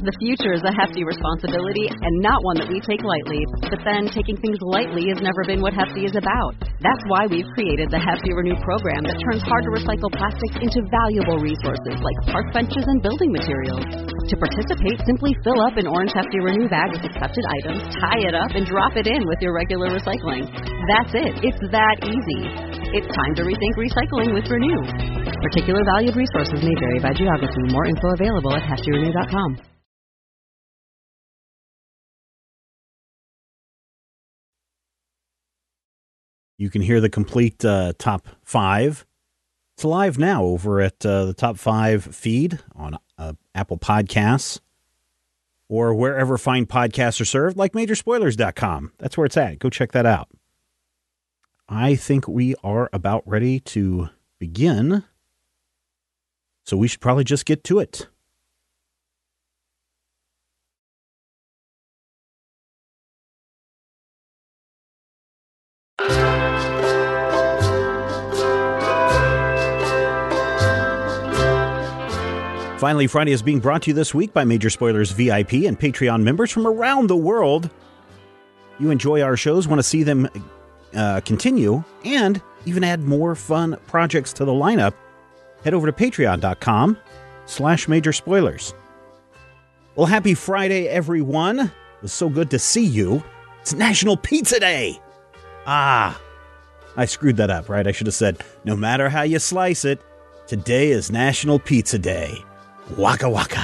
The future is a hefty responsibility and not one that we take lightly. But then taking things lightly has never been what Hefty is about. That's why we've created the Hefty Renew program that turns hard-to-recycle plastics into valuable resources like park benches and building materials. To participate, simply fill up an orange Hefty Renew bag with accepted items, tie it up, and drop it in with your regular recycling. That's it. It's that easy. It's time to rethink recycling with Renew. Particular valued resources may vary by geography. More info available at heftyrenew.com. You can hear the complete top 5. It's live now over at the top 5 feed on Apple Podcasts or wherever fine podcasts are served, like Majorspoilers.com. That's where it's at. Go check that out. I think we are about ready to begin, so we should probably just get to it. Finally, Friday is being brought to you this week by Major Spoilers VIP and Patreon members from around the world. You enjoy our shows, want to see them continue, and even add more fun projects to the lineup, head over to patreon.com/Major Spoilers. Well, happy Friday, everyone. It's so good to see you. It's National Pizza Day. I screwed that up, right? I should have said, no matter how you slice it, today is National Pizza Day. Waka waka.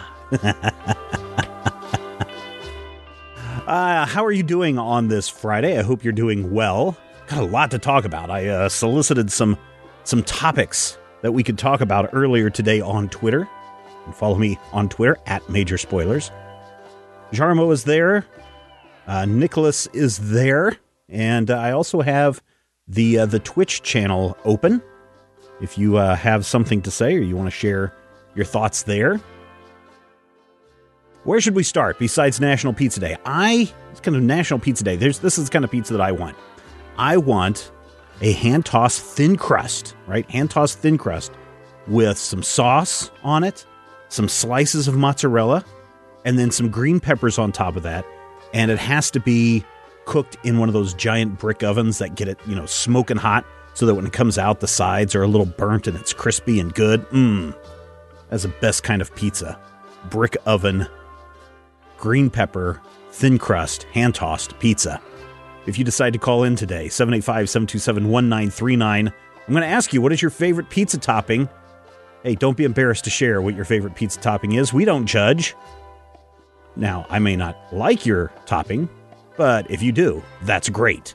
How are you doing on this Friday? I hope you're doing well. Got a lot to talk about. I solicited some topics that we could talk about earlier today on Twitter. And follow me on Twitter at Major Spoilers. Jarmo is there. Nicholas is there. And I also have the Twitch channel open. If you have something to say or you want to share your thoughts there. Where should we start besides National Pizza Day? It's kind of National Pizza Day. This is the kind of pizza that I want. I want a hand-tossed thin crust, right? Hand-tossed thin crust with some sauce on it, some slices of mozzarella, and then some green peppers on top of that. And it has to be cooked in one of those giant brick ovens that get it, smoking hot so that when it comes out, the sides are a little burnt and it's crispy and good. That's the best kind of pizza. Brick oven, green pepper, thin crust, hand-tossed pizza. If you decide to call in today, 785-727-1939, I'm going to ask you, what is your favorite pizza topping? Hey, don't be embarrassed to share what your favorite pizza topping is. We don't judge. Now, I may not like your topping, but if you do, that's great.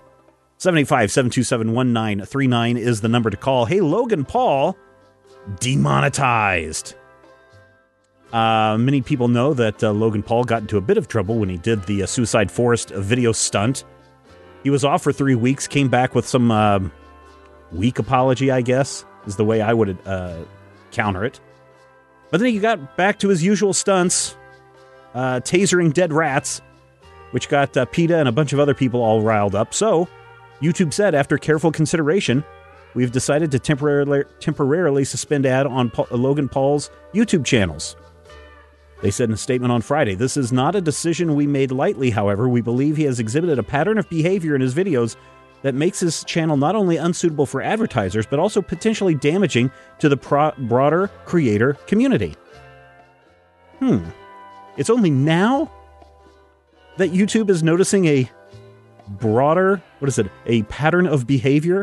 785-727-1939 is the number to call. Hey, Logan Paul, demonetized. Many people know that Logan Paul got into a bit of trouble when he did the Suicide Forest video stunt. He was off for 3 weeks, came back with some weak apology, I guess, is the way I would counter it. But then he got back to his usual stunts, tasering dead rats, which got PETA and a bunch of other people all riled up. So, YouTube said, after careful consideration, we've decided to temporarily suspend ad on Logan Paul's YouTube channels. They said in a statement on Friday, this is not a decision we made lightly, however. We believe he has exhibited a pattern of behavior in his videos that makes his channel not only unsuitable for advertisers, but also potentially damaging to the broader creator community. It's only now that YouTube is noticing a broader, a pattern of behavior?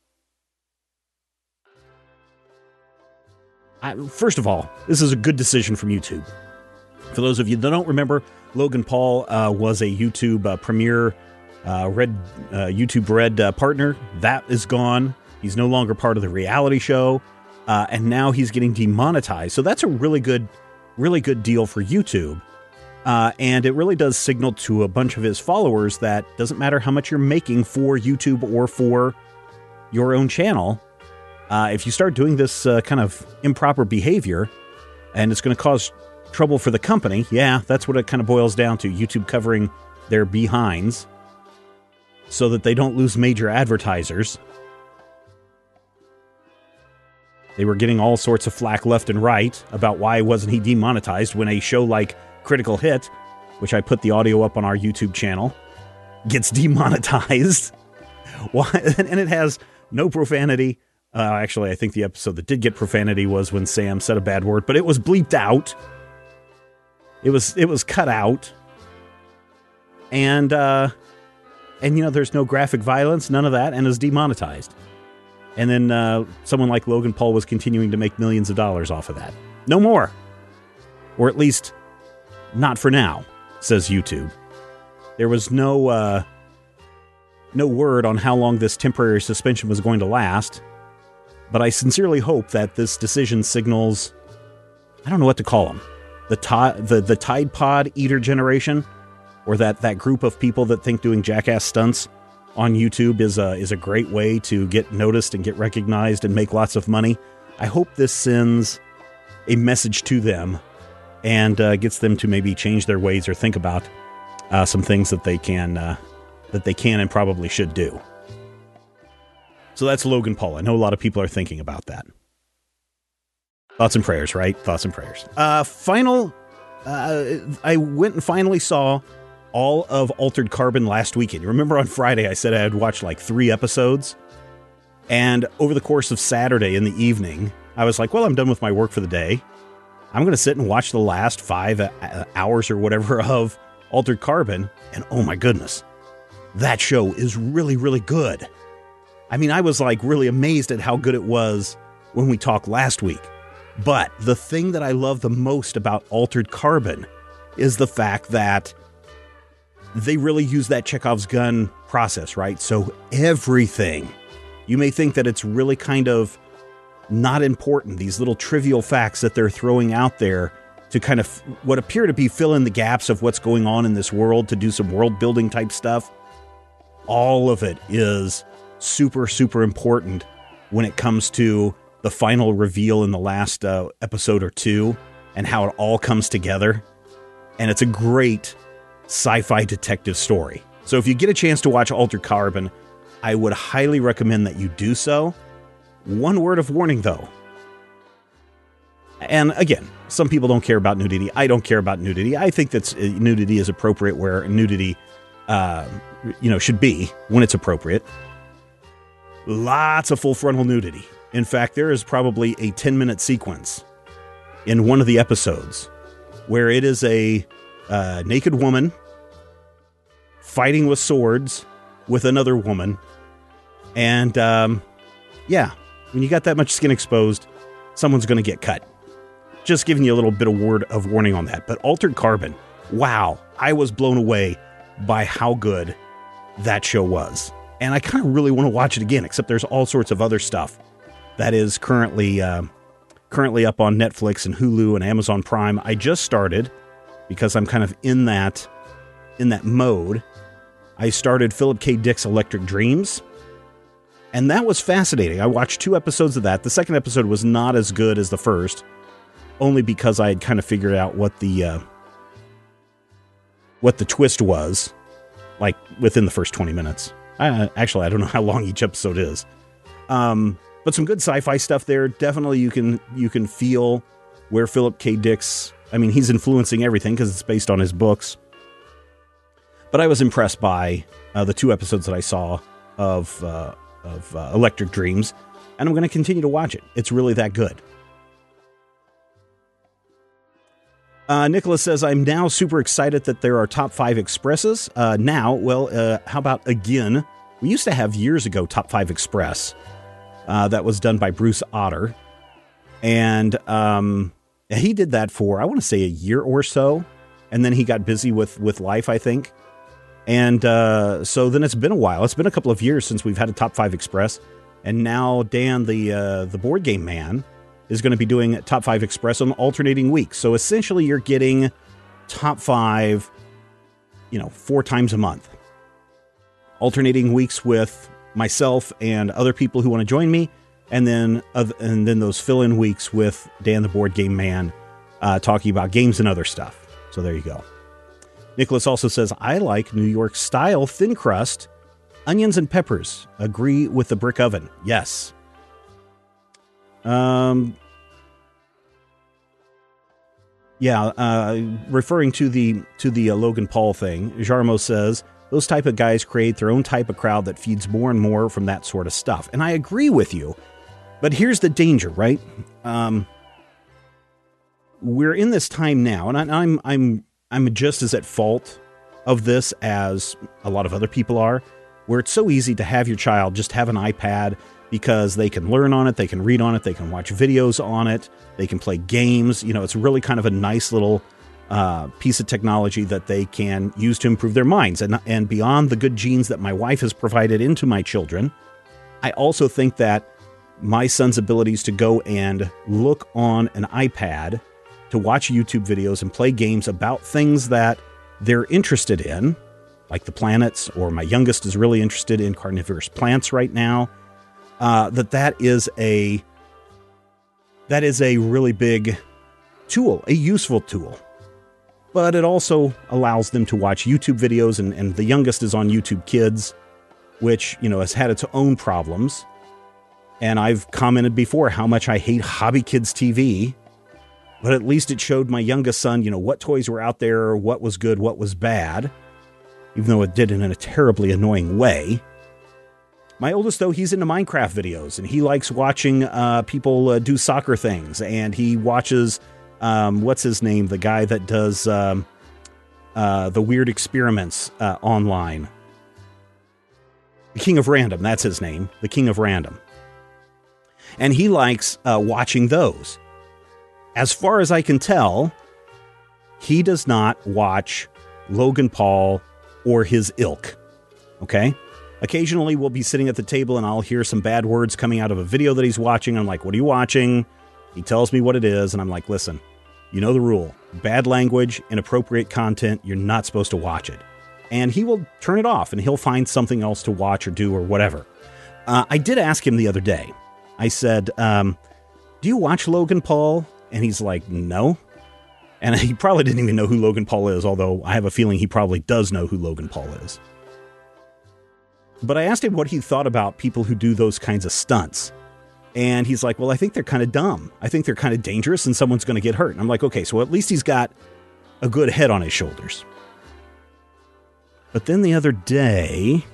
First of all, this is a good decision from YouTube. For those of you that don't remember, Logan Paul was a YouTube Premier YouTube Red partner. That is gone. He's no longer part of the reality show, and now he's getting demonetized. So that's a really good deal for YouTube. And it really does signal to a bunch of his followers that doesn't matter how much you're making for YouTube or for your own channel. If you start doing this kind of improper behavior, and it's going to cause trouble for the company, that's what it kind of boils down to. YouTube covering their behinds so that they don't lose major advertisers. They were getting all sorts of flack left and right about why wasn't he demonetized when a show like Critical Hit, which I put the audio up on our YouTube channel, gets demonetized. And it has no profanity. Actually, I think the episode that did get profanity was when Sam said a bad word, but it was bleeped out. It was cut out. And there's no graphic violence, none of that, and is demonetized. And then someone like Logan Paul was continuing to make millions of dollars off of that. No more. Or at least not for now, says YouTube. There was no word on how long this temporary suspension was going to last. But I sincerely hope that this decision signals, I don't know what to call them, the Tide Pod Eater generation, or that group of people that think doing jackass stunts on YouTube is a great way to get noticed and get recognized and make lots of money. I hope this sends a message to them and gets them to maybe change their ways or think about some things that they can and probably should do. So that's Logan Paul. I know a lot of people are thinking about that. Thoughts and prayers, right? Thoughts and prayers. I went and finally saw all of Altered Carbon last weekend. You remember on Friday I said I had watched like 3 episodes? And over the course of Saturday in the evening, I was like, well, I'm done with my work for the day. I'm going to sit and watch the last 5 hours or whatever of Altered Carbon. And oh my goodness, that show is really, really good. I mean, I was like really amazed at how good it was when we talked last week. But the thing that I love the most about Altered Carbon is the fact that they really use that Chekhov's gun process, right? So everything, you may think that it's really kind of not important, these little trivial facts that they're throwing out there to kind of what appear to be fill in the gaps of what's going on in this world, to do some world building type stuff. All of it is super, super important when it comes to the final reveal in the last episode or 2 and how it all comes together. And it's a great sci-fi detective story. So if you get a chance to watch Altered Carbon, I would highly recommend that you do so. One word of warning, though. And again, some people don't care about nudity. I don't care about nudity. I think that nudity is appropriate where nudity should be when it's appropriate. Lots of full frontal nudity. In fact, there is probably a 10-minute sequence in one of the episodes where it is a naked woman fighting with swords with another woman. And when you got that much skin exposed, someone's going to get cut. Just giving you a little bit of word of warning on that. But Altered Carbon, wow, I was blown away by how good that show was. And I kind of really want to watch it again, except there's all sorts of other stuff that is currently up on Netflix and Hulu and Amazon Prime. I just started, because I'm kind of in that mode, I started Philip K. Dick's Electric Dreams. And that was fascinating. I watched 2 episodes of that. The second episode was not as good as the first, only because I had kind of figured out what the twist was, like within the first 20 minutes. Actually, I don't know how long each episode is. But some good sci-fi stuff there. Definitely you can feel where Philip K. Dick's, I mean, he's influencing everything because it's based on his books. But I was impressed by the 2 episodes that I saw of Electric Dreams, and I'm going to continue to watch it. It's really that good. Nicholas says, I'm now super excited that there are top 5 expresses. How about again? We used to have years ago Top 5 Express. That was done by Bruce Otter. And he did that for, I want to say, a year or so. And then he got busy with life, I think. And so then it's been a while. It's been a couple of years since we've had a Top 5 Express. And now Dan, the board game man, is going to be doing Top 5 Express on alternating weeks. So essentially you're getting Top 5, 4 times a month. Alternating weeks with myself and other people who want to join me. And then those fill-in weeks with Dan, the board game man, talking about games and other stuff. So there you go. Nicholas also says, I like New York style thin crust, onions and peppers. Agree with the brick oven. Yes. Referring to the Logan Paul thing, Jarmo says, those type of guys create their own type of crowd that feeds more and more from that sort of stuff. And I agree with you. But here's the danger, right? We're in this time now, and I'm just as at fault of this as a lot of other people are, where it's so easy to have your child just have an iPad because they can learn on it, they can read on it, they can watch videos on it, they can play games. You know, it's really kind of a nice little piece of technology that they can use to improve their minds. And beyond the good genes that my wife has provided into my children, I also think that my son's abilities to go and look on an iPad to watch YouTube videos and play games about things that they're interested in, like the planets, or my youngest is really interested in carnivorous plants right now, that is a really big tool, a useful tool. But it also allows them to watch YouTube videos, and the youngest is on YouTube Kids, which, you know, has had its own problems. And I've commented before how much I hate Hobby Kids TV, but at least it showed my youngest son, you know, what toys were out there, what was good, what was bad, even though it did it in a terribly annoying way. My oldest, though, he's into Minecraft videos, and he likes watching people do soccer things, and he watches, what's his name, the guy that does the weird experiments online. The King of Random, that's his name, the King of Random. And he likes watching those. As far as I can tell, he does not watch Logan Paul or his ilk. Okay? Occasionally we'll be sitting at the table and I'll hear some bad words coming out of a video that he's watching. I'm like, what are you watching? He tells me what it is, and I'm like, listen, you know the rule. Bad language, inappropriate content, you're not supposed to watch it. And he will turn it off, and he'll find something else to watch or do or whatever. I did ask him the other day. I said, do you watch Logan Paul? And he's like, no. And he probably didn't even know who Logan Paul is, although I have a feeling he probably does know who Logan Paul is. But I asked him what he thought about people who do those kinds of stunts. And he's like, well, I think they're kind of dumb. I think they're kind of dangerous and someone's going to get hurt. And I'm like, okay, so at least he's got a good head on his shoulders. But then the other day,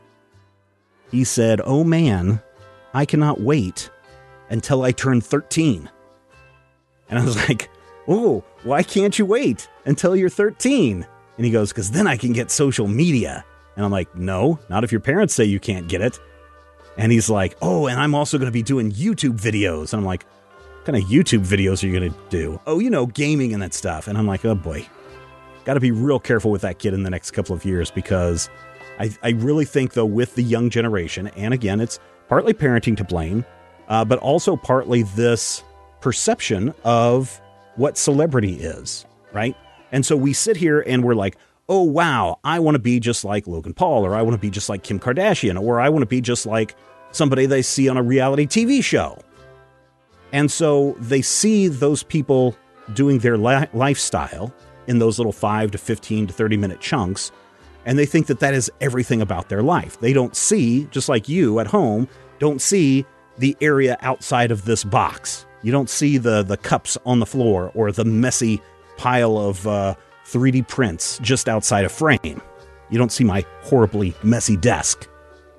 he said, oh man, I cannot wait until I turn 13. And I was like, oh, why can't you wait until you're 13? And he goes, because then I can get social media. And I'm like, no, not if your parents say you can't get it. And he's like, oh, and I'm also going to be doing YouTube videos. And I'm like, what kind of YouTube videos are you going to do? Oh, you know, gaming and that stuff. And I'm like, oh boy, got to be real careful with that kid in the next couple of years, because I really think, though, with the young generation, and again, it's partly parenting to blame, but also partly this perception of what celebrity is, right? And so we sit here and we're like, oh, wow, I want to be just like Logan Paul, or I want to be just like Kim Kardashian, or I want to be just like somebody they see on a reality TV show. And so they see those people doing their lifestyle in those little 5 to 15 to 30 minute chunks, and they think that that is everything about their life. They don't see, just like you at home, don't see the area outside of this box. You don't see the cups on the floor or the messy pile of 3D prints just outside a frame. You don't see my horribly messy desk.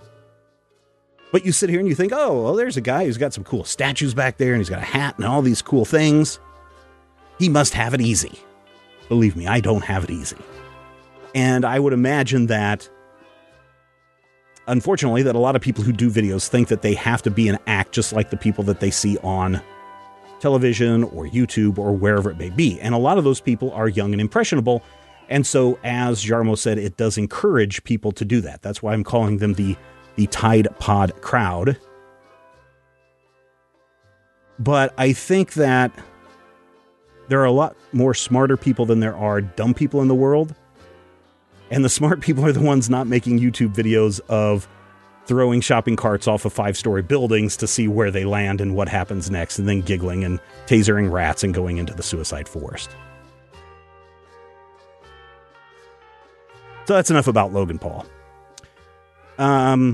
But you sit here and you think, oh, well, there's a guy who's got some cool statues back there, and he's got a hat and all these cool things. He must have it easy. Believe me, I don't have it easy. And I would imagine that, unfortunately, that a lot of people who do videos think that they have to be an act just like the people that they see on television or YouTube or wherever it may be. And a lot of those people are young and impressionable. And so, as Jarmo said, it does encourage people to do that. That's why I'm calling them the Tide Pod crowd. But I think that there are a lot more smarter people than there are dumb people in the world. And the smart people are the ones not making YouTube videos of throwing shopping carts off of 5-story buildings to see where they land and what happens next, and then giggling and tasering rats and going into the suicide forest. So that's enough about Logan Paul.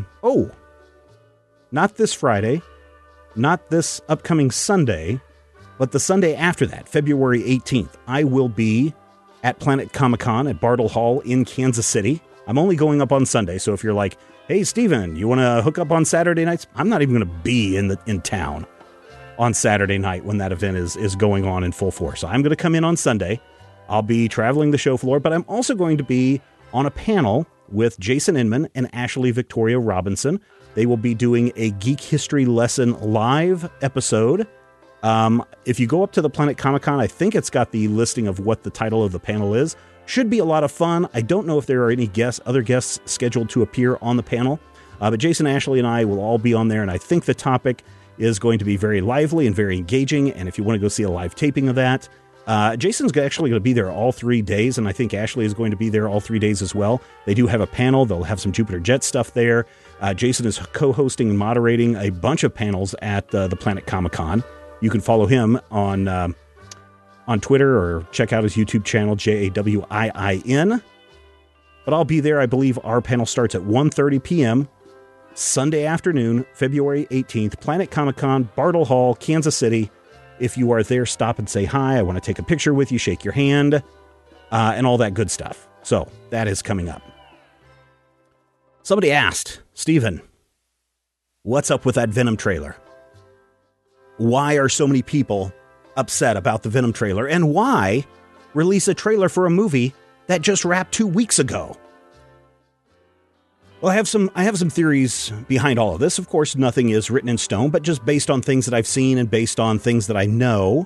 Not this Friday, not this upcoming Sunday, But the Sunday after that, February 18th, I will be at Planet Comic-Con at Bartle Hall in Kansas City. I'm only going up on Sunday, so if you're like, hey, Steven, you want to hook up on Saturday nights? I'm not even going to be in town on Saturday night when that event is going on in full force. So I'm going to come in on Sunday. I'll be traveling the show floor, but I'm also going to be on a panel with Jason Inman and Ashley Victoria Robinson. They will be doing a Geek History Lesson live episode. If you go up to the Planet Comic-Con, I think it's got the listing of what the title of the panel is. Should be a lot of fun. I don't know if there are any other guests scheduled to appear on the panel, but Jason, Ashley, and I will all be on there, and I think the topic is going to be very lively and very engaging, and if you want to go see a live taping of that, Jason's actually going to be there all 3 days, and I think Ashley is going to be there all 3 days as well. They do have a panel. They'll have some Jupiter Jet stuff there. Jason is co-hosting and moderating a bunch of panels at the Planet Comic-Con. You can follow him on Twitter or check out his YouTube channel, JAWIIN. But I'll be there. I believe our panel starts at 1:30 p.m. Sunday afternoon, February 18th, Planet Comic-Con, Bartle Hall, Kansas City. If you are there, stop and say hi. I want to take a picture with you, shake your hand, and all that good stuff. So that is coming up. Somebody asked, Steven, what's up with that Venom trailer? Why are so many people upset about the Venom trailer, and why release a trailer for a movie that just wrapped 2 weeks ago? Well, I have some theories behind all of this. Of course, nothing is written in stone, but just based on things that I've seen and based on things that I know.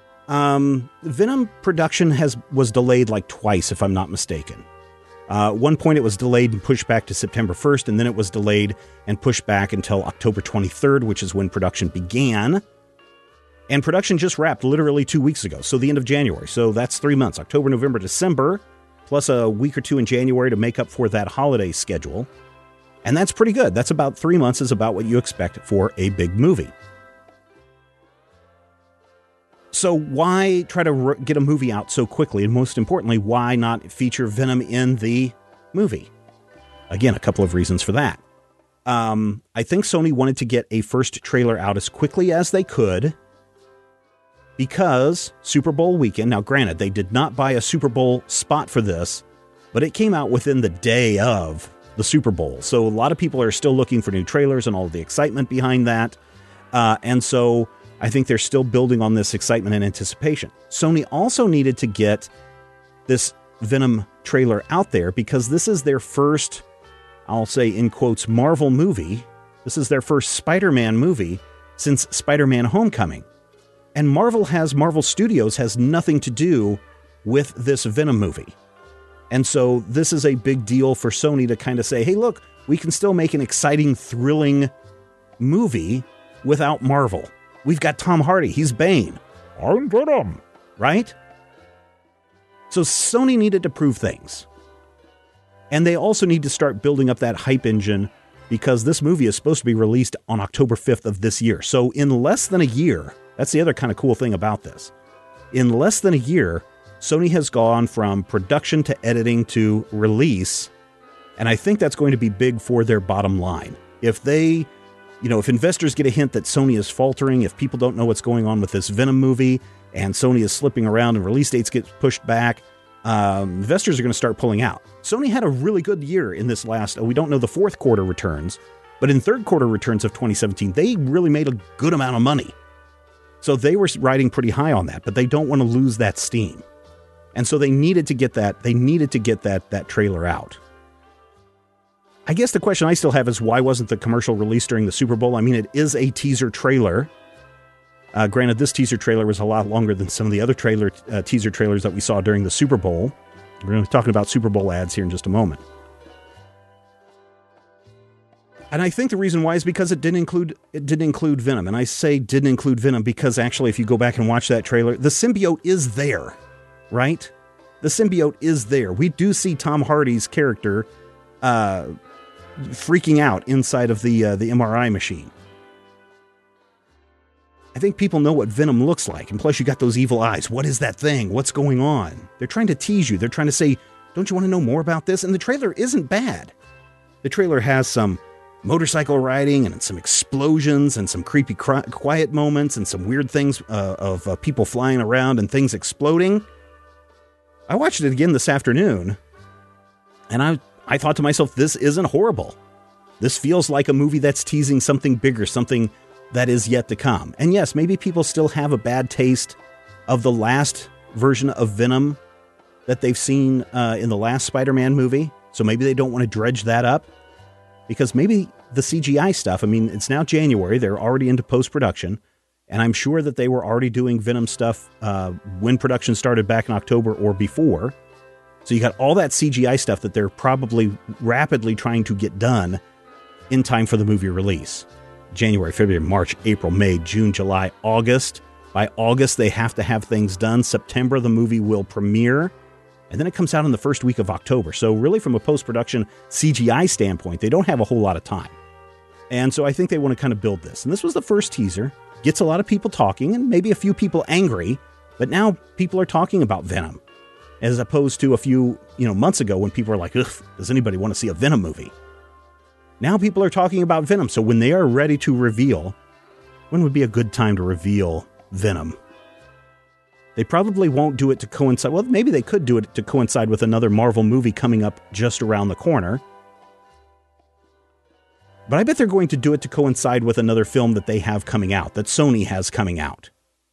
Venom production was delayed like twice, if I'm not mistaken. One point it was delayed and pushed back to September 1st, and then it was delayed and pushed back until October 23rd, which is when production began. And production just wrapped literally 2 weeks ago, so the end of January. So that's 3 months, October, November, December, plus a week or two in January to make up for that holiday schedule. And that's pretty good. That's about 3 months is about what you expect for a big movie. So why try to get a movie out so quickly? And most importantly, why not feature Venom in the movie? Again, a couple of reasons for that. I think Sony wanted to get a first trailer out as quickly as they could because Super Bowl weekend, now granted, they did not buy a Super Bowl spot for this, but it came out within the day of the Super Bowl. So a lot of people are still looking for new trailers and all of the excitement behind that. And so I think they're still building on this excitement and anticipation. Sony also needed to get this Venom trailer out there because this is their first, I'll say in quotes, Marvel movie. This is their first Spider-Man movie since Spider-Man Homecoming. And Marvel Studios has nothing to do with this Venom movie. And so this is a big deal for Sony to kind of say, hey, look, we can still make an exciting, thrilling movie without Marvel. We've got Tom Hardy. He's Bane. I'm Venom. Right? So Sony needed to prove things. And they also need to start building up that hype engine because this movie is supposed to be released on October 5th of this year. So in less than a year, that's the other kind of cool thing about this. In less than a year, Sony has gone from production to editing to release. And I think that's going to be big for their bottom line. If they, if investors get a hint that Sony is faltering, if people don't know what's going on with this Venom movie and Sony is slipping around and release dates get pushed back, investors are going to start pulling out. Sony had a really good year in this last, we don't know the fourth quarter returns, but in third quarter returns of 2017, they really made a good amount of money. So they were riding pretty high on that, but they don't want to lose that steam. And so they needed to get that trailer out. I guess the question I still have is why wasn't the commercial released during the Super Bowl? I mean, it is a teaser trailer. Granted, this teaser trailer was a lot longer than some of the other teaser trailers that we saw during the Super Bowl. We're going to be talking about Super Bowl ads here in just a moment. And I think the reason why is because it didn't include Venom. And I say didn't include Venom because actually, if you go back and watch that trailer, the symbiote is there, right? The symbiote is there. We do see Tom Hardy's character freaking out inside of the MRI machine. I think people know what Venom looks like. And plus, you got those evil eyes. What is that thing? What's going on? They're trying to tease you. They're trying to say, don't you want to know more about this? And the trailer isn't bad. The trailer has some motorcycle riding and some explosions and some creepy quiet moments and some weird things of people flying around and things exploding. I watched it again this afternoon, and I thought to myself, this isn't horrible. This feels like a movie that's teasing something bigger, something that is yet to come. And yes, maybe people still have a bad taste of the last version of Venom that they've seen in the last Spider-Man movie. So maybe they don't want to dredge that up. Because maybe the CGI stuff, I mean, it's now January. They're already into post-production. And I'm sure that they were already doing Venom stuff when production started back in October or before. So you got all that CGI stuff that they're probably rapidly trying to get done in time for the movie release. January, February, March, April, May, June, July, August. By August, they have to have things done. September, the movie will premiere. And then it comes out in the first week of October. So really, from a post-production CGI standpoint, they don't have a whole lot of time. And so I think they want to kind of build this. And this was the first teaser. Gets a lot of people talking and maybe a few people angry. But now people are talking about Venom. As opposed to a few months ago when people were like, ugh, does anybody want to see a Venom movie? Now people are talking about Venom. So when they are ready to reveal, when would be a good time to reveal Venom? They probably won't do it to coincide. Well, maybe they could do it to coincide with another Marvel movie coming up just around the corner. But I bet they're going to do it to coincide with another film that they have coming out, that Sony has coming out.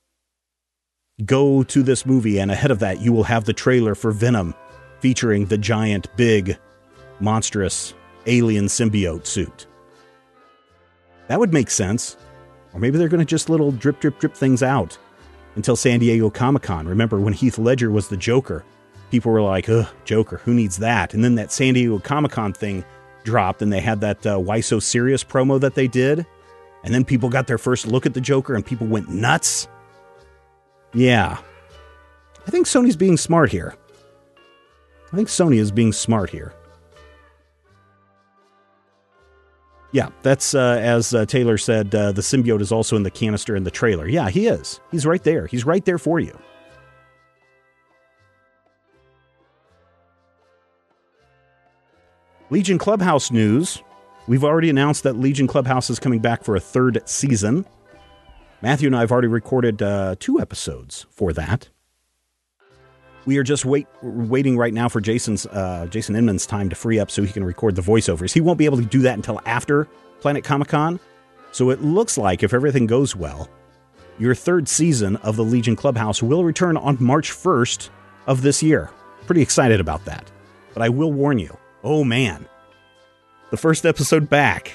Go to this movie, and ahead of that, you will have the trailer for Venom featuring the giant, big, monstrous alien symbiote suit. That would make sense. Or maybe they're going to just little drip things out until San Diego Comic-Con. Remember when Heath Ledger was the Joker? People were like, ugh, Joker, who needs that? And then that San Diego Comic-Con thing dropped, and they had that Why So Serious promo that they did. And then people got their first look at the Joker, and people went nuts. Yeah. I think Sony's being smart here. I think Sony is being smart here. Yeah, that's, as Taylor said, the symbiote is also in the canister in the trailer. Yeah, he is. He's right there. He's right there for you. Legion Clubhouse news. We've already announced that Legion Clubhouse is coming back for a third season. Matthew and I have already recorded 2 episodes for that. We are just waiting right now for Jason Inman's time to free up so he can record the voiceovers. He won't be able to do that until after Planet Comic-Con. So it looks like, if everything goes well, your third season of the Legion Clubhouse will return on March 1st of this year. Pretty excited about that. But I will warn you, oh man, the first episode back,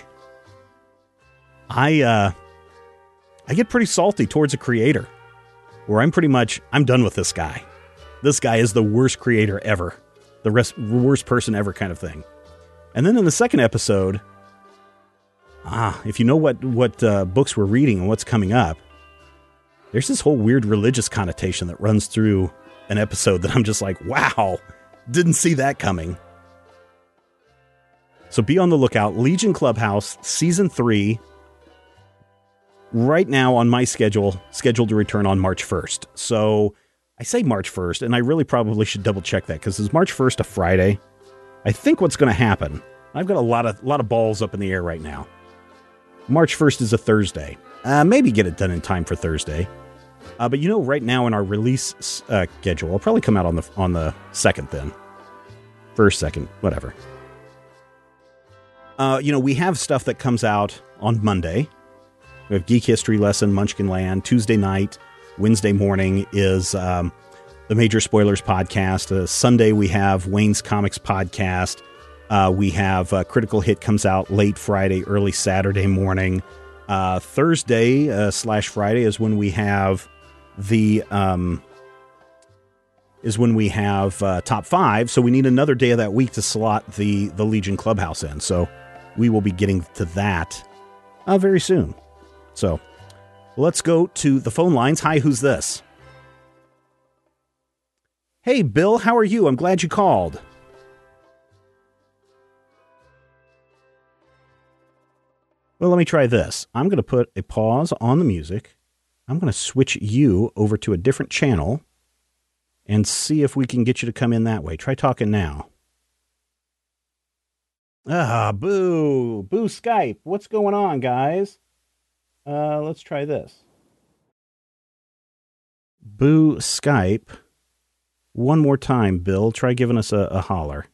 I get pretty salty towards a creator, where I'm done with this guy. This guy is the worst creator ever. The worst person ever kind of thing. And then in the second episode, if you know what books we're reading and what's coming up, there's this whole weird religious connotation that runs through an episode that I'm just like, wow, didn't see that coming. So be on the lookout. Legion Clubhouse, Season 3, right now on my scheduled to return on March 1st. So I say March 1st, and I really probably should double check that, because is March 1st a Friday? I think what's going to happen, I've got a lot of balls up in the air right now. March 1st is a Thursday. Maybe get it done in time for Thursday. But right now in our release schedule, I'll probably come out on the 2nd then. 1st, 2nd, whatever. We have stuff that comes out on Monday. We have Geek History Lesson, Munchkin Land. Tuesday night, Wednesday morning is the Major Spoilers podcast. Sunday we have Wayne's Comics podcast. We have Critical Hit comes out late Friday, early Saturday morning. Thursday / Friday is when we have the top 5. So we need another day of that week to slot the Legion Clubhouse in. So we will be getting to that very soon. So let's go to the phone lines. Hi, who's this? Hey, Bill, how are you? I'm glad you called. Well, let me try this. I'm going to put a pause on the music. I'm going to switch you over to a different channel and see if we can get you to come in that way. Try talking now. Boo. Boo Skype. What's going on, guys? Let's try this. Boo Skype. One more time, Bill. Try giving us a holler.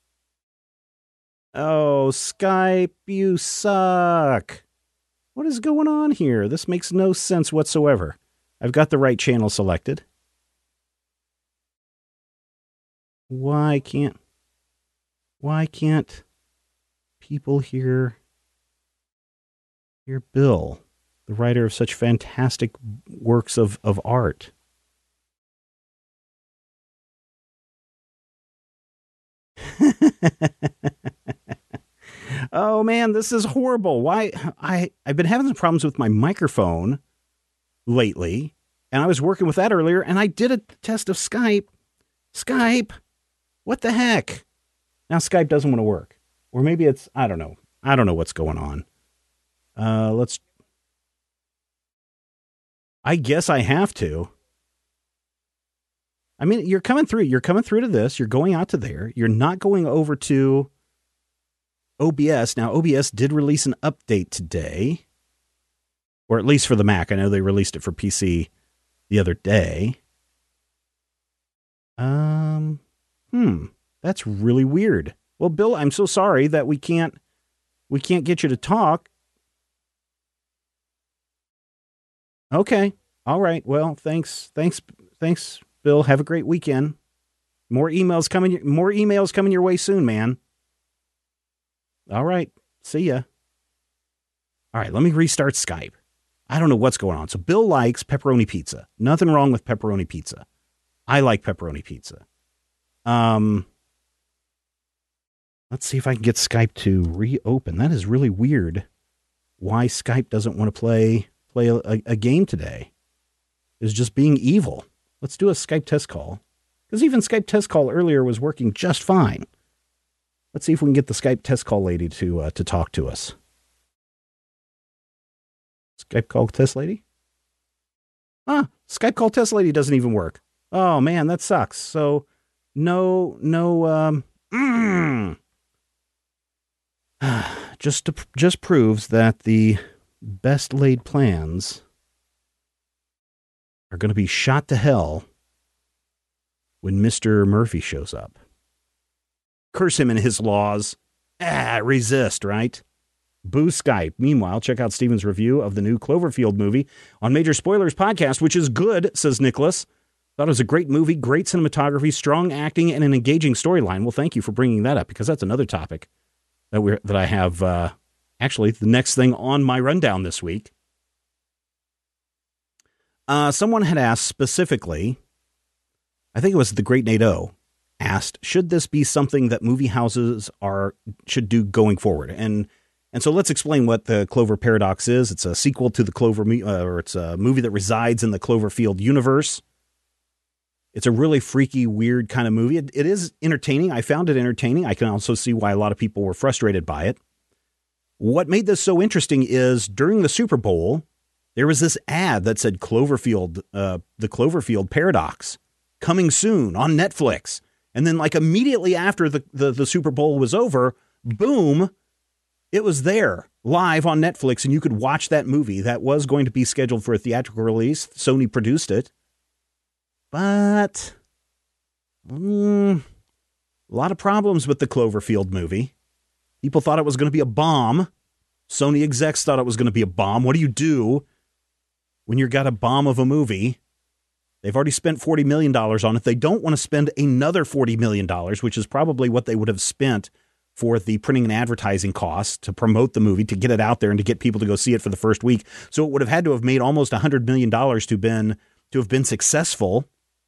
Oh, Skype, you suck. What is going on here? This makes no sense whatsoever. I've got the right channel selected. Why can't people hear Bill, the writer of such fantastic works of art? Oh man, this is horrible. Why I've been having some problems with my microphone lately, and I was working with that earlier, and I did a test of Skype. Skype, what the heck? Now Skype doesn't want to work. Or maybe it's, I don't know. I don't know what's going on. I guess I have to. I mean, you're coming through to this. You're going out to there. You're not going over to OBS. Now, OBS did release an update today, or at least for the Mac. I know they released it for PC the other day. That's really weird. Well, Bill, I'm so sorry that we can't get you to talk. Okay. All right. Well, thanks, Bill. Have a great weekend. More emails coming your way soon, man. All right. See ya. All right, let me restart Skype. I don't know what's going on. So Bill likes pepperoni pizza. Nothing wrong with pepperoni pizza. I like pepperoni pizza. Let's see if I can get Skype to reopen. That is really weird. Why Skype doesn't want to play a game today is just being evil. Let's do a Skype test call. Because even Skype test call earlier was working just fine. Let's see if we can get the Skype test call lady to talk to us. Skype call test lady? Skype call test lady doesn't even work. Oh man, that sucks. So just proves that the best laid plans are going to be shot to hell when Mr. Murphy shows up. Curse him and his laws. Resist, right? Boo Skype. Meanwhile, check out Steven's review of the new Cloverfield movie on Major Spoilers Podcast, which is good, says Nicholas. Thought it was a great movie, great cinematography, strong acting, and an engaging storyline. Well, thank you for bringing that up, because that's another topic that I have, actually, the next thing on my rundown this week. Someone had asked specifically, I think it was the Great Nate O, asked, should this be something that movie houses should do going forward? And so let's explain what the Clover Paradox is. It's a sequel to the Clover, or it's a movie that resides in the Cloverfield universe. It's a really freaky, weird kind of movie. It is entertaining. I found it entertaining. I can also see why a lot of people were frustrated by it. What made this so interesting is during the Super Bowl, there was this ad that said Cloverfield, the Cloverfield Paradox, coming soon on Netflix. And then like immediately after the Super Bowl was over, boom, it was there live on Netflix, and you could watch that movie that was going to be scheduled for a theatrical release. Sony produced it. But a lot of problems with the Cloverfield movie. People thought it was going to be a bomb. Sony execs thought it was going to be a bomb. What do you do when you've got a bomb of a movie? They've already spent $40 million on it. They don't want to spend another $40 million, which is probably what they would have spent for the printing and advertising costs to promote the movie, to get it out there and to get people to go see it for the first week. So it would have had to have made almost $100 million to have been successful.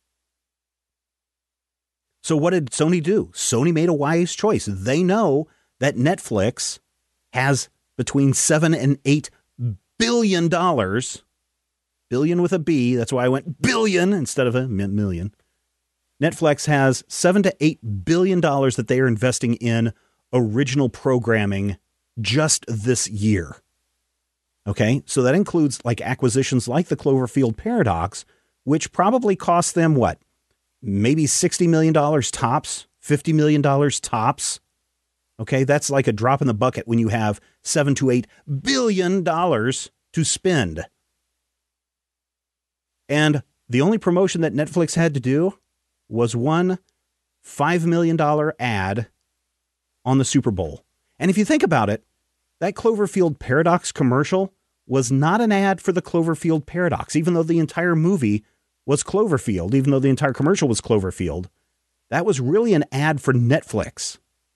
So what did Sony do? Sony made a wise choice. They know that Netflix has between $7 and $8 billion. Billion with a B. That's why I went billion instead of a million. Netflix has $7 to $8 billion that they are investing in original programming just this year. Okay, so that includes like acquisitions like the Cloverfield Paradox, which probably cost them what? Maybe $60 million tops, $50 million tops. Okay, that's like a drop in the bucket when you have $7 to $8 billion to spend. And the only promotion that Netflix had to do was one $5 million ad on the Super Bowl. And if you think about it, that Cloverfield Paradox commercial was not an ad for the Cloverfield Paradox, even though the entire movie was Cloverfield, even though the entire commercial was Cloverfield. That was really an ad for Netflix.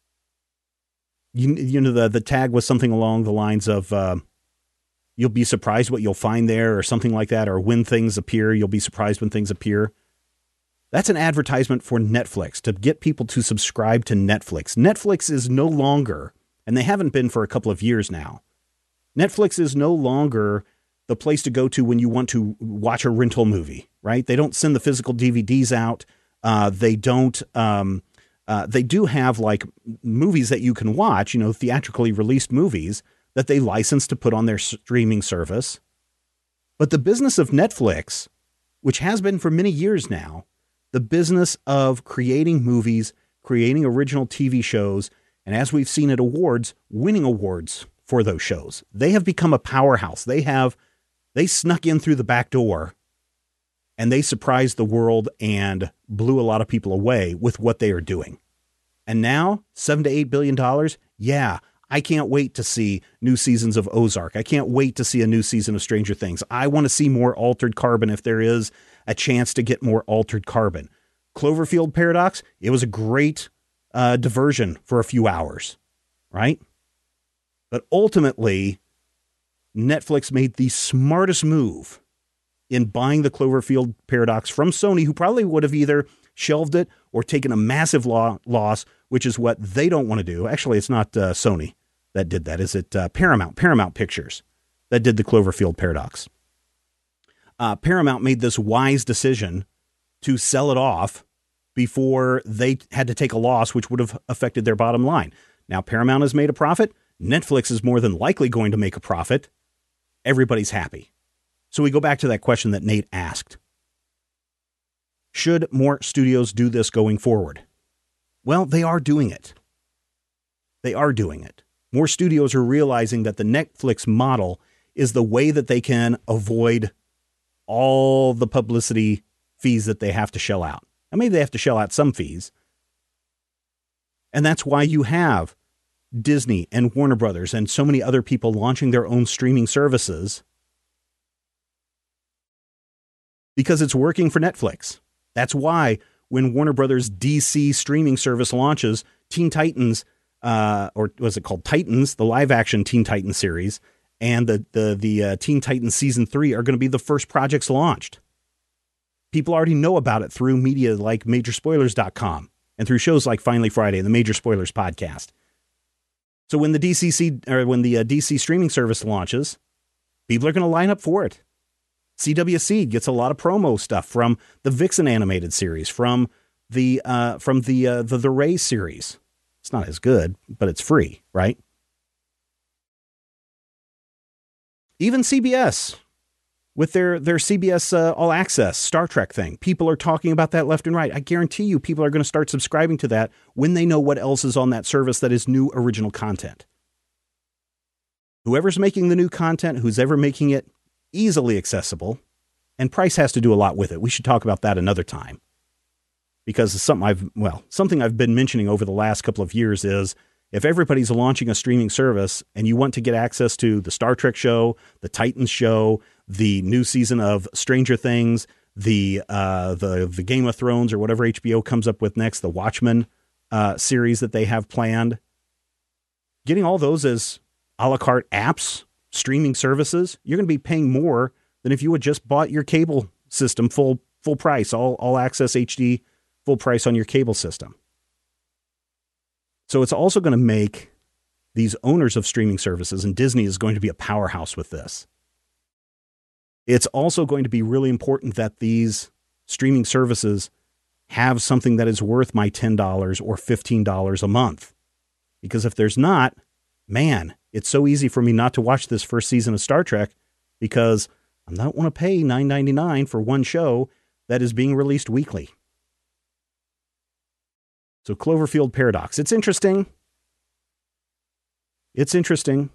You know, the tag was something along the lines of, you'll be surprised what you'll find there, or something like that, or when things appear, you'll be surprised when things appear. That's an advertisement for Netflix, to get people to subscribe to Netflix. Netflix is no longer, and they haven't been for a couple of years now, Netflix is no longer the place to go to when you want to watch a rental movie, right? They don't send the physical DVDs out. They don't. They do have like movies that you can watch, you know, theatrically released movies that they license to put on their streaming service. But the business of Netflix, which has been for many years now, the business of creating movies, creating original TV shows, and as we've seen at awards, winning awards for those shows. They have become a powerhouse. They snuck in through the back door and they surprised the world and blew a lot of people away with what they are doing. And now, $7 to $8 billion. Yeah, I can't wait to see new seasons of Ozark. I can't wait to see a new season of Stranger Things. I want to see more Altered Carbon if there is a chance to get more Altered Carbon. Cloverfield Paradox, it was a great diversion for a few hours, right? But ultimately, Netflix made the smartest move in buying the Cloverfield Paradox from Sony, who probably would have either shelved it or taken a massive loss, which is what they don't want to do. Actually, it's not Sony that did that. Is it Paramount Pictures that did the Cloverfield Paradox? Paramount made this wise decision to sell it off before they had to take a loss, which would have affected their bottom line. Now, Paramount has made a profit. Netflix is more than likely going to make a profit. Everybody's happy. So we go back to that question that Nate asked. Should more studios do this going forward? Well, they are doing it. They are doing it. More studios are realizing that the Netflix model is the way that they can avoid all the publicity fees that they have to shell out. I mean, they have to shell out some fees. And that's why you have Disney and Warner Brothers and so many other people launching their own streaming services, because it's working for Netflix. That's why when Warner Brothers DC streaming service launches, Teen Titans, or was it called Titans, the live action Teen Titans series, and the Teen Titans season 3 are going to be the first projects launched. People already know about it through media like Majorspoilers.com and through shows like Finally Friday and the Major Spoilers podcast. So when the DC streaming service launches, people are going to line up for it. CW Seed gets a lot of promo stuff from the Vixen animated series, from the Ray series. It's not as good, but it's free, right? Even CBS with their CBS All Access Star Trek thing. People are talking about that left and right. I guarantee you people are going to start subscribing to that when they know what else is on that service that is new original content. Whoever's making the new content, who's ever making it easily accessible, and price has to do a lot with it. We should talk about that another time, because it's something I've been mentioning over the last couple of years is, if everybody's launching a streaming service and you want to get access to the Star Trek show, the Titans show, the new season of Stranger Things, the Game of Thrones, or whatever HBO comes up with next, the Watchmen series that they have planned, getting all those as a la carte apps, streaming services, you're going to be paying more than if you had just bought your cable system full price, all access HD, full price on your cable system. So it's also going to make these owners of streaming services, and Disney is going to be a powerhouse with this. It's also going to be really important that these streaming services have something that is worth my $10 or $15 a month. Because if there's not, man, it's so easy for me not to watch this first season of Star Trek, because I don't want to pay $9.99 for one show that is being released weekly. So Cloverfield Paradox. It's interesting. It's interesting.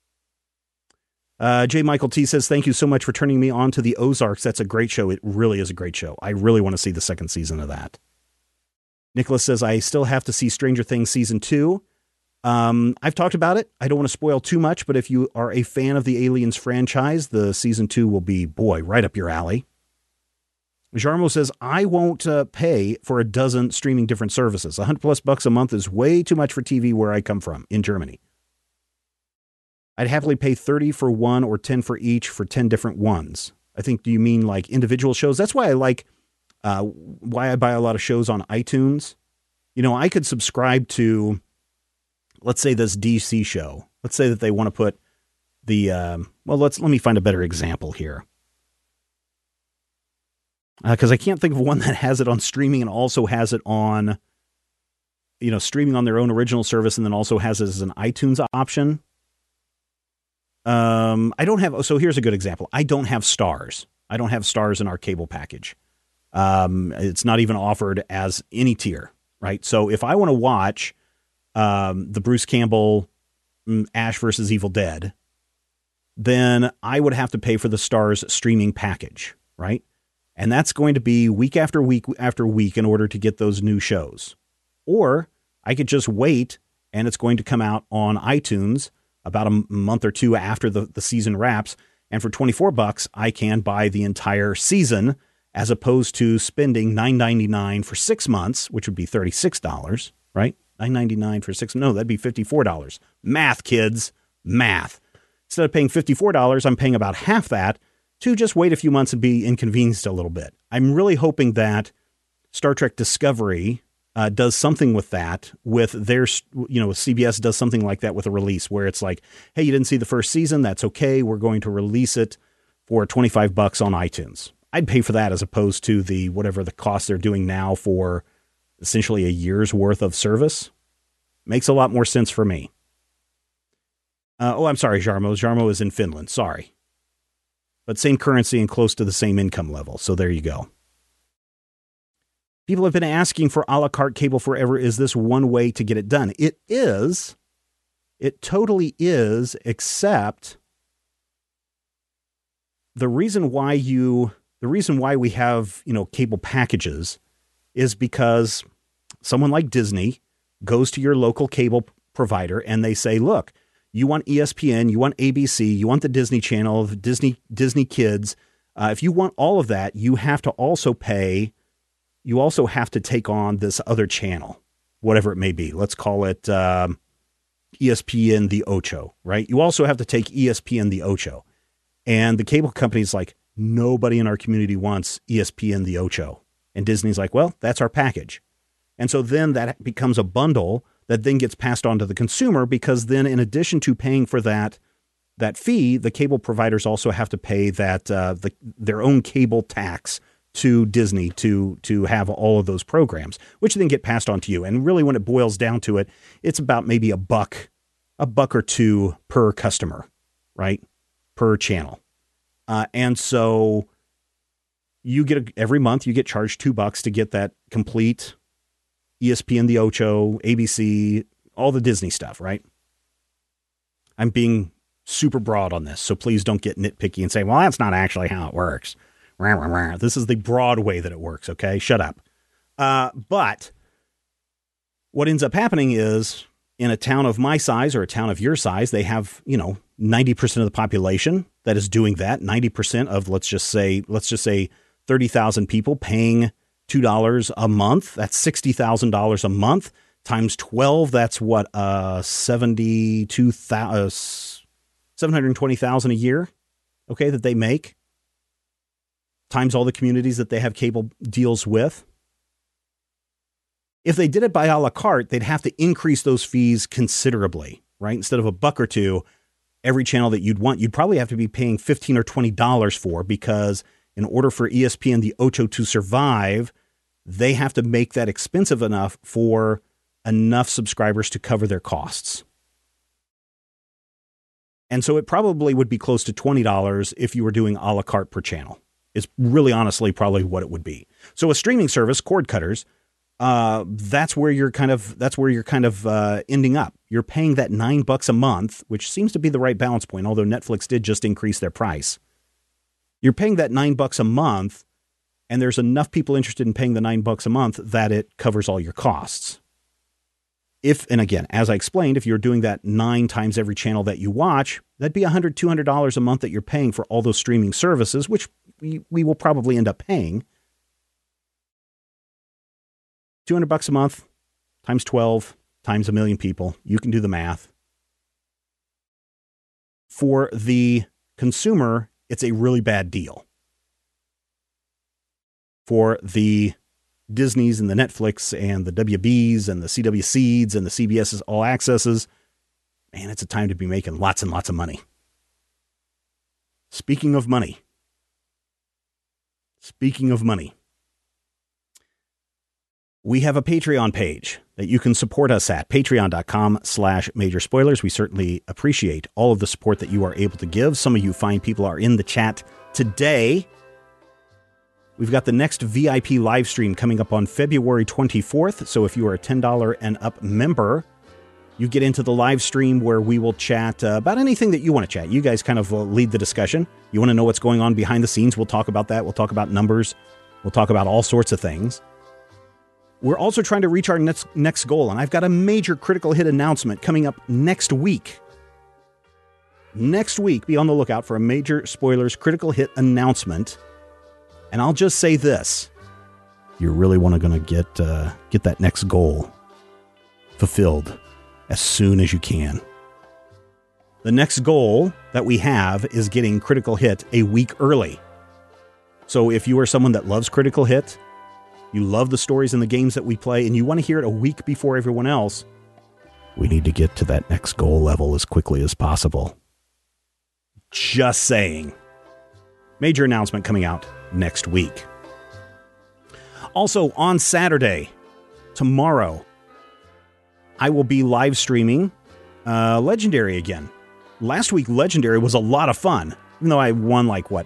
J. Michael T says, thank you so much for turning me on to the Ozarks. That's a great show. It really is a great show. I really want to see the second season of that. Nicholas says, I still have to see Stranger Things season 2. I've talked about it. I don't want to spoil too much, but if you are a fan of the Aliens franchise, the season 2 will be, boy, right up your alley. Jarmo says, I won't pay for a dozen streaming different services. $100+ a month is way too much for TV where I come from, in Germany. I'd happily pay $30 for one or $10 for each for 10 different ones. I think, do you mean like individual shows? That's why I like, why I buy a lot of shows on iTunes. You know, I could subscribe to, let's say, this DC show. Let's say that they want to put the, let me find a better example here. Because I can't think of one that has it on streaming and also has it on, streaming on their own original service and then also has it as an iTunes option. I don't have, so here's a good example. I don't have Stars. I don't have Stars in our cable package. It's not even offered as any tier, right? So if I want to watch the Bruce Campbell Ash versus Evil Dead, then I would have to pay for the Stars streaming package, right? And that's going to be week after week after week in order to get those new shows. Or I could just wait and it's going to come out on iTunes about a month or two after the season wraps. And for $24, I can buy the entire season as opposed to spending $9.99 for 6 months, which would be $36, right? $9.99 for 6. No, that'd be $54. Math, kids, math. Instead of paying $54, I'm paying about half that to just wait a few months and be inconvenienced a little bit. I'm really hoping that Star Trek Discovery does something with that, with their, CBS does something like that with a release where it's like, hey, you didn't see the first season. That's okay. We're going to release it for $25 on iTunes. I'd pay for that as opposed to whatever the cost they're doing now for essentially a year's worth of service. Makes a lot more sense for me. I'm sorry, Jarmo. Jarmo is in Finland. Sorry. But same currency and close to the same income level. So there you go. People have been asking for a la carte cable forever. Is this one way to get it done? It is. It totally is, except the reason why we have, cable packages is because someone like Disney goes to your local cable provider and they say, look, you want ESPN, you want ABC, you want the Disney Channel, Disney Kids. If you want all of that, you have to also pay. You also have to take on this other channel, whatever it may be. Let's call it ESPN the Ocho, right? You also have to take ESPN the Ocho. And the cable company's like, nobody in our community wants ESPN the Ocho. And Disney's like, well, that's our package. And so then that becomes a bundle that then gets passed on to the consumer, because then in addition to paying for that fee, the cable providers also have to pay their own cable tax to Disney to have all of those programs, which then get passed on to you. And really, when it boils down to it, it's about maybe a buck or two per customer, right? Per channel. And so you get every month you get charged $2 to get that complete ESPN the Ocho, ABC, all the Disney stuff, right? I'm being super broad on this, so please don't get nitpicky and say, well, that's not actually how it works. This is the broad way that it works, okay? Shut up. But what ends up happening is, in a town of my size or a town of your size, they have, 90% of the population that is doing that. 90% of, let's just say 30,000 people paying $2 a month. That's $60,000 a month times 12. That's what, $720,000 a year. Okay. That they make times all the communities that they have cable deals with. If they did it by a la carte, they'd have to increase those fees considerably, right? Instead of a buck or two, every channel that you'd want, you'd probably have to be paying $15 or $20 for, because in order for ESPN the Ocho to survive, they have to make that expensive enough for enough subscribers to cover their costs. And so it probably would be close to $20 if you were doing a la carte per channel. It's really honestly probably what it would be. So a streaming service, cord cutters, that's where you're kind of ending up. You're paying that $9 a month, which seems to be the right balance point, although Netflix did just increase their price. You're paying that $9 a month, and there's enough people interested in paying the $9 a month that it covers all your costs. And again, as I explained, if you're doing that 9 times every channel that you watch, that'd be $100, $200 a month that you're paying for all those streaming services, which we will probably end up paying. $200 a month times 12 times 1 million people. You can do the math. For the consumer, it's a really bad deal. For the Disneys and the Netflix and the WBs and the CW Seeds and the CBS's All Accesses, man, it's a time to be making lots and lots of money. Speaking of money, we have a Patreon page that you can support us at, patreon.com/Major Spoilers. We certainly appreciate all of the support that you are able to give. Some of you fine people are in the chat today. We've got the next VIP live stream coming up on February 24th. So if you are a $10 and up member, you get into the live stream where we will chat about anything that you want to chat. You guys kind of lead the discussion. You want to know what's going on behind the scenes. We'll talk about that. We'll talk about numbers. We'll talk about all sorts of things. We're also trying to reach our next goal, and I've got a major critical hit announcement coming up next week. Next week, be on the lookout for a Major Spoilers critical hit announcement. And I'll just say this. You really want to get that next goal fulfilled as soon as you can. The next goal that we have is getting Critical Hit a week early. So if you are someone that loves Critical Hit, you love the stories and the games that we play, and you want to hear it a week before everyone else, we need to get to that next goal level as quickly as possible. Just saying. Major announcement coming out next week. Also, on Saturday, tomorrow, I will be live streaming Legendary again. Last week, Legendary was a lot of fun, even though I won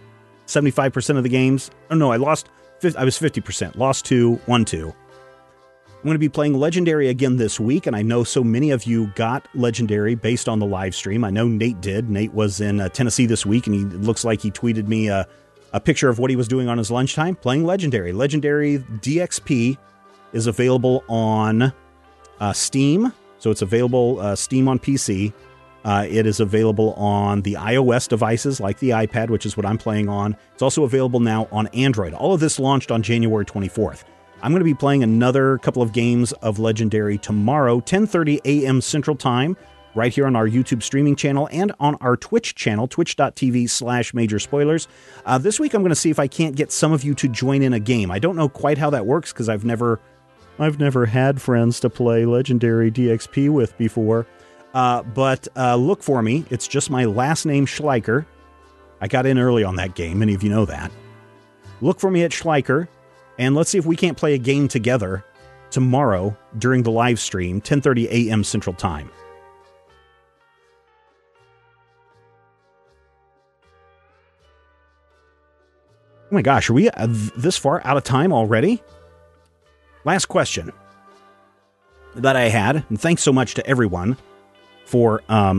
75% of the games. Oh no, I was 50%. Lost 2, won 2. I'm going to be playing Legendary again this week, and I know so many of you got Legendary based on the live stream. I know Nate did. Nate was in Tennessee this week, and he looks like he tweeted me a picture of what he was doing on his lunchtime, playing Legendary. Legendary DXP is available on Steam, so it's available Steam on PC. It is available on the iOS devices like the iPad, which is what I'm playing on. It's also available now on Android. All of this launched on January 24th. I'm going to be playing another couple of games of Legendary tomorrow, 10:30 a.m. Central Time, right here on our YouTube streaming channel and on our Twitch channel, twitch.tv/Major Spoilers. This week, I'm going to see if I can't get some of you to join in a game. I don't know quite how that works because I've never had friends to play Legendary DXP with before. But look for me. It's just my last name, Schleicher. I got in early on that game. Many of you know that. Look for me at Schleicher, and let's see if we can't play a game together tomorrow during the live stream, 10:30 a.m. Central Time. Oh my gosh, are we this far out of time already? Last question that I had, and thanks so much to everyone for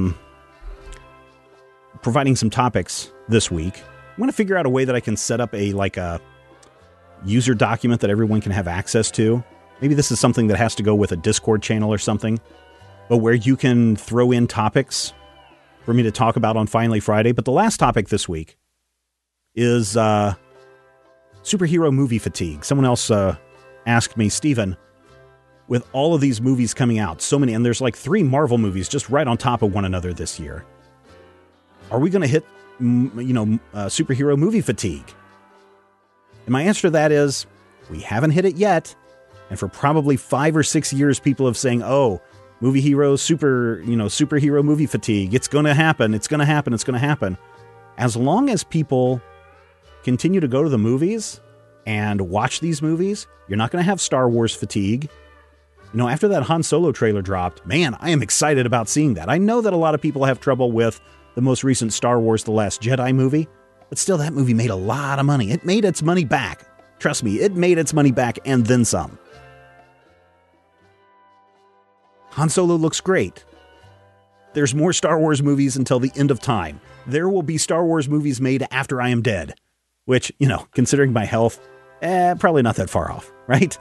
providing some topics this week. I'm going to figure out a way that I can set up a user document that everyone can have access to. Maybe this is something that has to go with a Discord channel or something, but where you can throw in topics for me to talk about on Finally Friday. But the last topic this week is superhero movie fatigue. Someone else asked me, Stephen, with all of these movies coming out, so many, and there's 3 Marvel movies just right on top of one another this year, are we going to hit, superhero movie fatigue? And my answer to that is, we haven't hit it yet. And for probably 5 or 6 years, people have saying, oh, movie heroes, superhero movie fatigue. It's going to happen. It's going to happen. It's going to happen. As long as people continue to go to the movies and watch these movies, you're not going to have Star Wars fatigue. After that Han Solo trailer dropped, man, I am excited about seeing that. I know that a lot of people have trouble with the most recent Star Wars The Last Jedi movie, but still, that movie made a lot of money. It made its money back. Trust me, it made its money back and then some. Han Solo looks great. There's more Star Wars movies until the end of time. There will be Star Wars movies made after I am dead, which, considering my health, probably not that far off, right?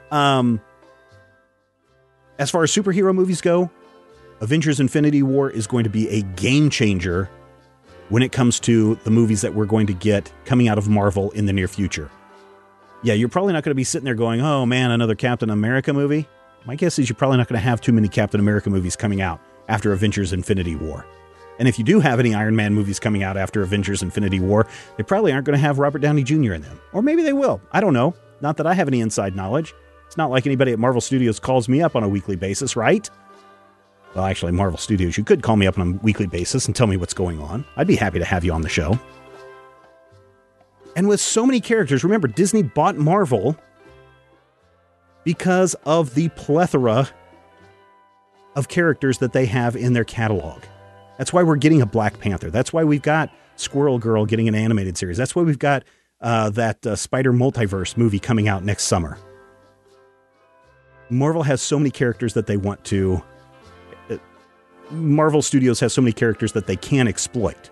As far as superhero movies go, Avengers Infinity War is going to be a game changer when it comes to the movies that we're going to get coming out of Marvel in the near future. Yeah, you're probably not going to be sitting there going, oh man, another Captain America movie. My guess is you're probably not going to have too many Captain America movies coming out after Avengers Infinity War. And if you do have any Iron Man movies coming out after Avengers Infinity War, they probably aren't going to have Robert Downey Jr. in them. Or maybe they will. I don't know. Not that I have any inside knowledge. It's not like anybody at Marvel Studios calls me up on a weekly basis, right? Well, actually, Marvel Studios, you could call me up on a weekly basis and tell me what's going on. I'd be happy to have you on the show. And with so many characters, remember, Disney bought Marvel because of the plethora of characters that they have in their catalog. That's why we're getting a Black Panther. That's why we've got Squirrel Girl getting an animated series. That's why we've got that Spider Multiverse movie coming out next summer. Marvel has so many characters that they want to... Marvel Studios has so many characters that they can exploit.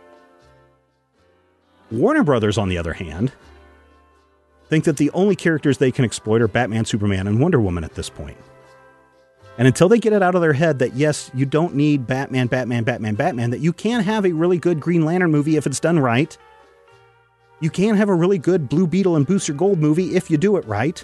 Warner Brothers, on the other hand, think that the only characters they can exploit are Batman, Superman, and Wonder Woman at this point. And until they get it out of their head that, yes, you don't need Batman, that you can have a really good Green Lantern movie if it's done right. You can have a really good Blue Beetle and Booster Gold movie if you do it right.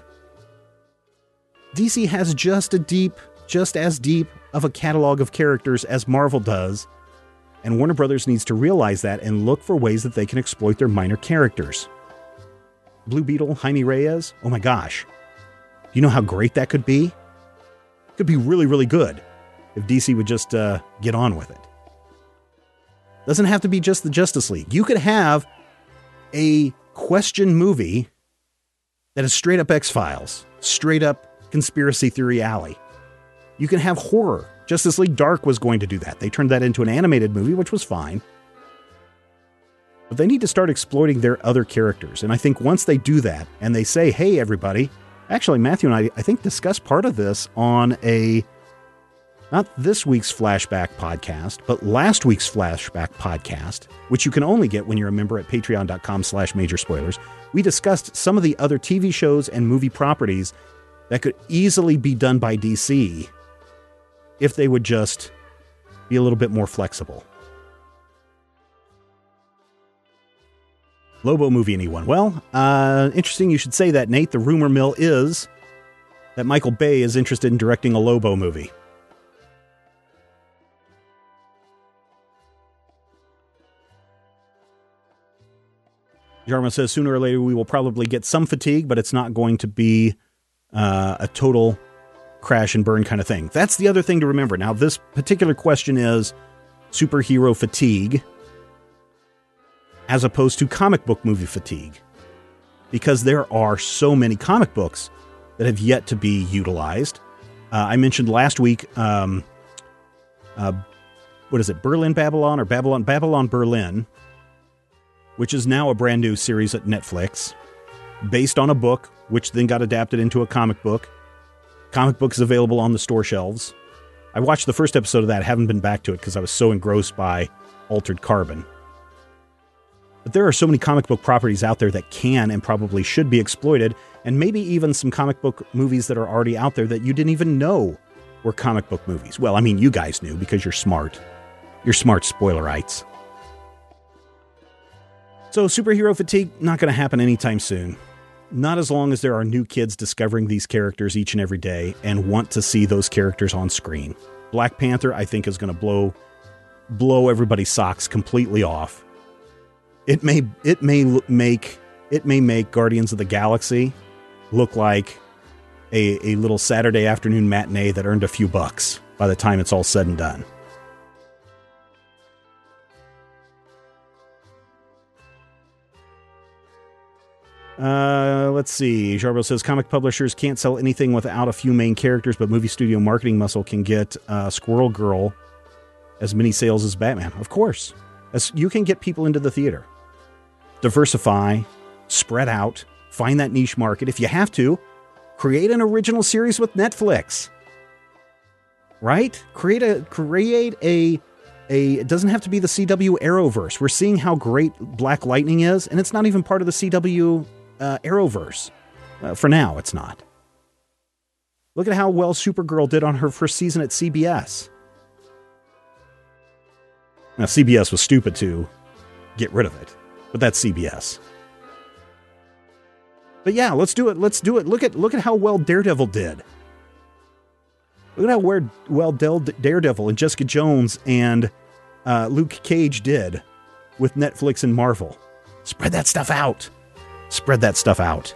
DC has just as deep of a catalog of characters as Marvel does, and Warner Brothers needs to realize that and look for ways that they can exploit their minor characters. Blue Beetle, Jaime Reyes, oh my gosh. Do you know how great that could be? It could be really, really good if DC would just get on with it. Doesn't have to be just the Justice League. You could have a question movie that is straight up X-Files, straight up Conspiracy Theory Alley. You can have horror. Justice League Dark was going to do that. They turned that into an animated movie, which was fine. But they need to start exploiting their other characters. And I think once they do that and they say, hey, everybody, actually, Matthew and I think discussed part of this on not this week's Flashback podcast, but last week's Flashback podcast, which you can only get when you're a member at patreon.com/majorspoilers. We discussed some of the other TV shows and movie properties that could easily be done by DC if they would just be a little bit more flexible. Lobo movie, anyone? Well, interesting you should say that, Nate. The rumor mill is that Michael Bay is interested in directing a Lobo movie. Jarma says, sooner or later we will probably get some fatigue, but it's not going to be a total crash and burn kind of thing. That's the other thing to remember. Now, this particular question is superhero fatigue as opposed to comic book movie fatigue, because there are so many comic books that have yet to be utilized. I mentioned last week, what is it, Berlin Babylon or Babylon Berlin, which is now a brand new series at Netflix, based on a book, which then got adapted into a comic book. Comic book is available on the store shelves. I watched the first episode of that, haven't been back to it because I was so engrossed by Altered Carbon. But there are so many comic book properties out there that can and probably should be exploited, and maybe even some comic book movies that are already out there that you didn't even know were comic book movies. Well, I mean, you guys knew because you're smart. You're smart spoilerites. So superhero fatigue, not going to happen anytime soon. Not as long as there are new kids discovering these characters each and every day and want to see those characters on screen. Black Panther, I think, is going to blow everybody's socks completely off. It may make Guardians of the Galaxy look like a little Saturday afternoon matinee that earned a few bucks by the time it's all said and done. Let's see. Jarbo says comic publishers can't sell anything without a few main characters, but movie studio marketing muscle can get Squirrel Girl as many sales as Batman. Of course. As you can get people into the theater. Diversify, spread out, find that niche market. If you have to, create an original series with Netflix. right? Create a it doesn't have to be the CW Arrowverse. We're seeing how great Black Lightning is, and it's not even part of the CW Arrowverse. For now, it's not. Look at how well Supergirl did on her first season at CBS. Now, CBS was stupid to get rid of it, but that's CBS. But yeah, let's do it. Look at how well Daredevil did. Look at how well Daredevil and Jessica Jones and Luke Cage did with Netflix and Marvel. Spread that stuff out. Spread that stuff out.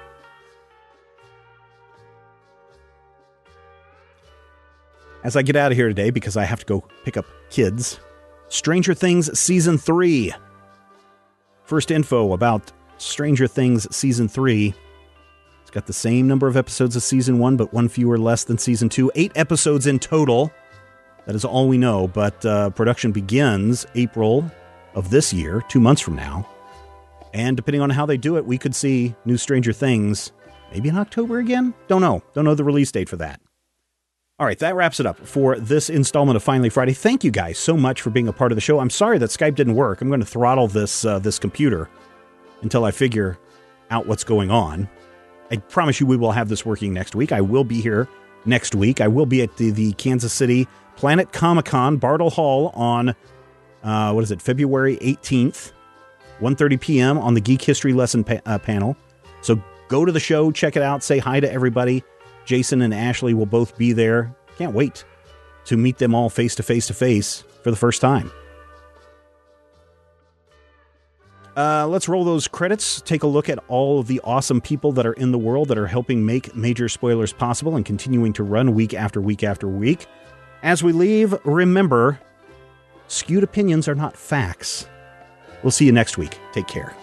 As I get out of here today, because I have to go pick up kids, Stranger Things Season 3. First info about Stranger Things Season 3. It's got the same number of episodes as Season 1, but one fewer less than Season 2. 8 episodes in total. That is all we know, but production begins April of this year, 2 months from now. And depending on how they do it, we could see new Stranger Things maybe in October again? Don't know. Don't know the release date for that. All right, that wraps it up for this installment of Finally Friday. Thank you guys so much for being a part of the show. I'm sorry that Skype didn't work. I'm going to throttle this computer until I figure out what's going on. I promise you we will have this working next week. I will be here next week. I will be at the Kansas City Planet Comic-Con, Bartle Hall on, February 18th, 1:30 p.m. on the Geek History Lesson panel. So go to the show, check it out, say hi to everybody. Jason and Ashley will both be there. Can't wait to meet them all face to face for the first time. Let's roll those credits. Take a look at all of the awesome people that are in the world that are helping make Major Spoilers possible and continuing to run week after week after week. As we leave, remember, skewed opinions are not facts. We'll see you next week. Take care.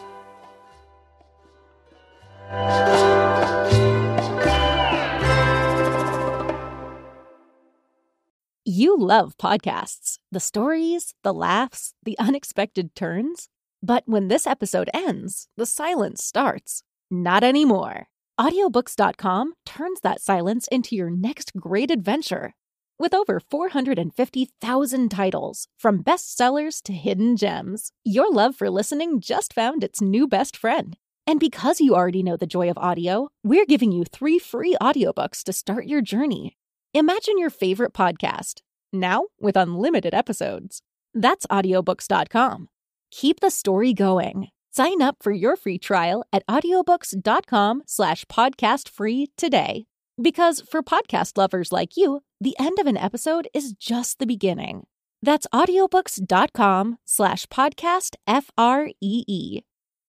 You love podcasts, the stories, the laughs, the unexpected turns. But when this episode ends, the silence starts. Not anymore. Audiobooks.com turns that silence into your next great adventure. With over 450,000 titles, from bestsellers to hidden gems, your love for listening just found its new best friend. And because you already know the joy of audio, we're giving you 3 free audiobooks to start your journey. Imagine your favorite podcast, now with unlimited episodes. That's audiobooks.com. Keep the story going. Sign up for your free trial at audiobooks.com/podcastfree today. Because for podcast lovers like you, the end of an episode is just the beginning. That's audiobooks.com/podcastfree.